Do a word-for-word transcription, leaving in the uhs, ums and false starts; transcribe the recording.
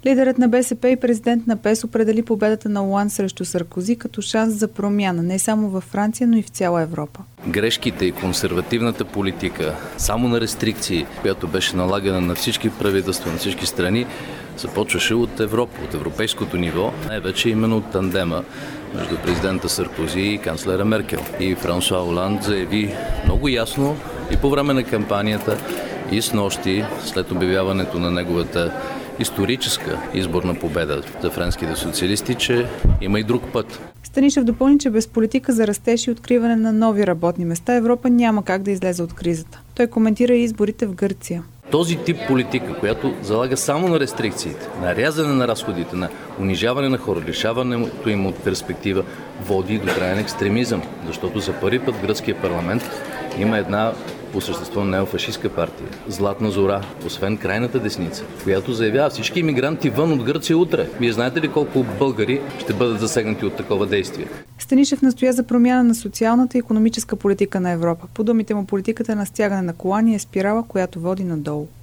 Лидерът на БСП и президент на ПЕС определи победата на Оланд срещу Саркози като шанс за промяна не само във Франция, но и в цяла Европа. Грешките и консервативната политика, само на рестрикции, която беше налагана на всички правителства, на всички страни, започваше от Европа, от европейското ниво, най-вече именно от тандема между президента Саркози и канцлера Меркел. И Франсуа Оланд заяви много ясно и по време на кампанията, и снощи, след обявяването на неговата историческа изборна победа за френските социалисти, че има и друг път. Станишев допълни, че без политика за растеж и откриване на нови работни места Европа няма как да излезе от кризата. Той коментира и изборите в Гърция. Този тип политика, която залага само на рестрикциите, на рязане на разходите, на унижаване на хора, лишаването им от перспектива, води до крайен екстремизъм. Защото за първи път в гръцкия парламент има една по същество неофашистска партия, Златна зора, освен крайната десница, която заявява всички имигранти вън от Гърция утре. Вие знаете ли колко българи ще бъдат засегнати от такова действие? Станишев настоя за промяна на социалната и икономическа политика на Европа. По думите му, политиката на стягане на колани е спирала, която води надолу.